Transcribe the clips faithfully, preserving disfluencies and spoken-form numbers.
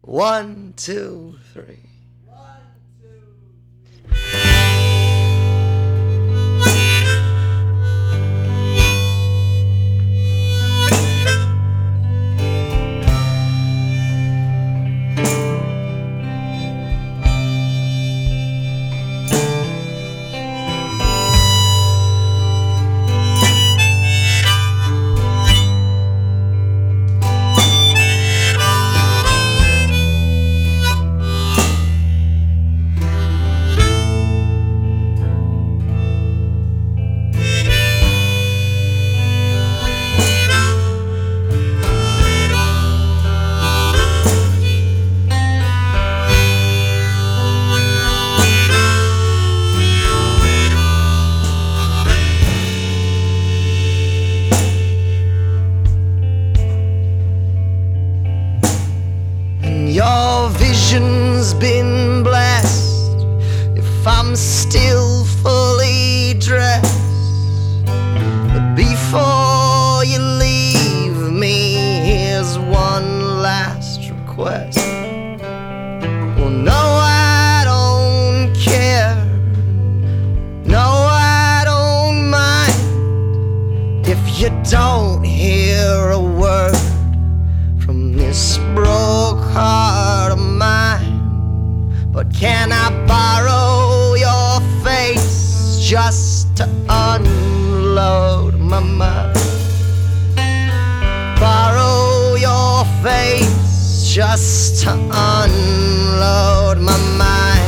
One, two, three. Your vision's been blessed. If I'm still fully dressed, but before you leave me, here's one last request. Well, no, I don't care. No, I don't mind if you don't hear a word from this broke heart of mine. But can I borrow your face just to unload my mind? Borrow your face just to unload my mind.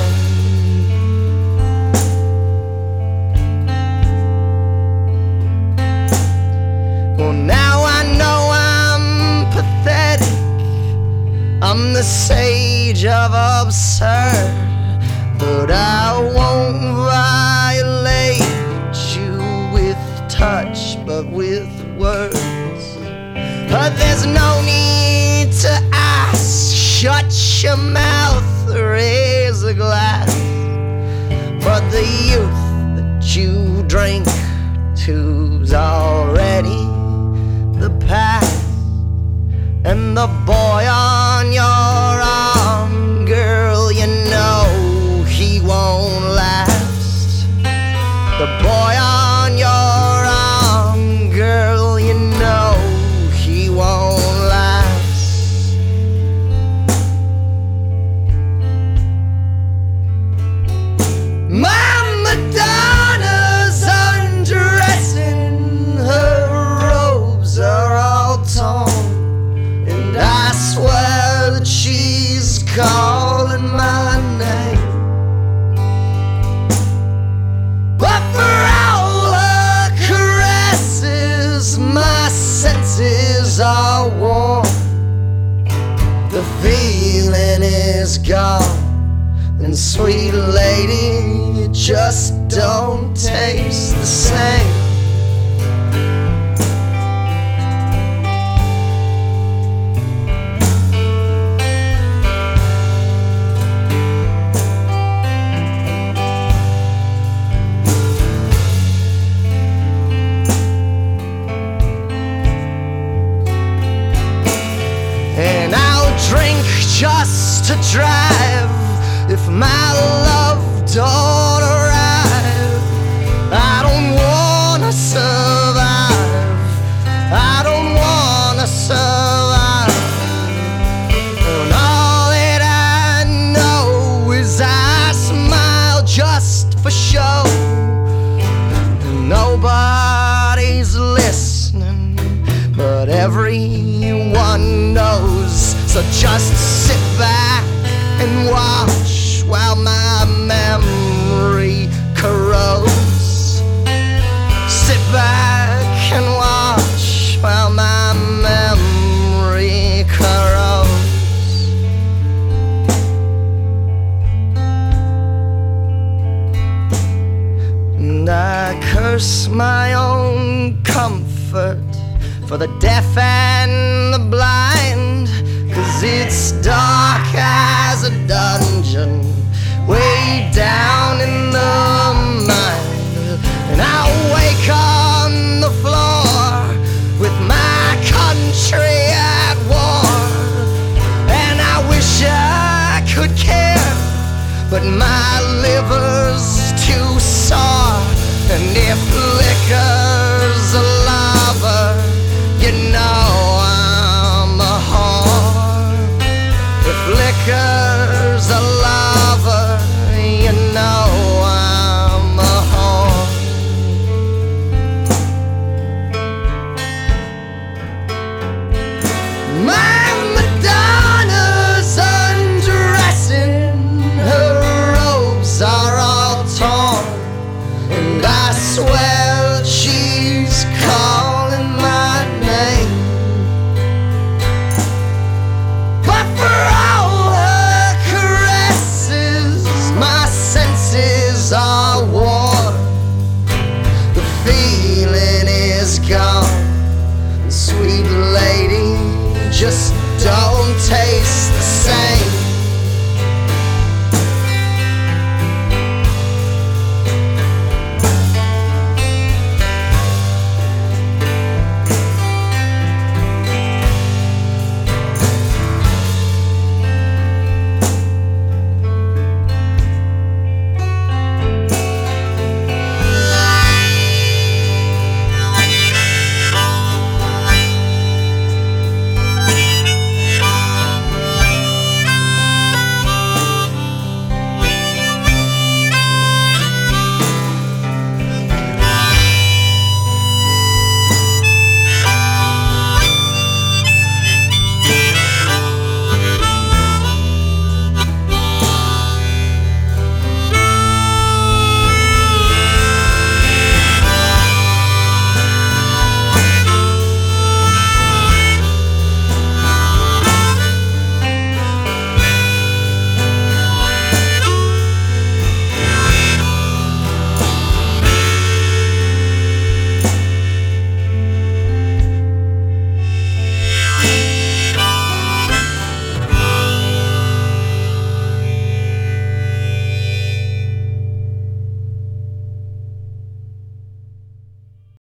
Well, now I know I'm pathetic. I'm the sage of absurd, but I won't violate you with touch, but with words. But there's no need to ask. Shut your mouth, raise a glass for the youth that you drink to's already the past. And the boy on your arm, girl, you know he won't last. The boy on your arm, girl, you know he won't last. My Madonna's undressing, her robes are all torn, and I swear that she's calling my name. But for all her caresses, my senses are warm. The feeling is gone, and sweet lady, it just don't taste the same. And I'll drink just to drive if my love don't arrive. I don't wanna survive. I don't wanna survive. And all that I know is I smile just for show. And nobody's listening, but everyone knows. So just sit back and watch while my memory corrodes. Sit back and watch while my memory corrodes. And I curse my own comfort for the deaf and the blind, 'cause it's dark as a dungeon way down in the mind. And I'll wake on the floor with my country at war, and I wish could care, but my liver's too sore. And if liquor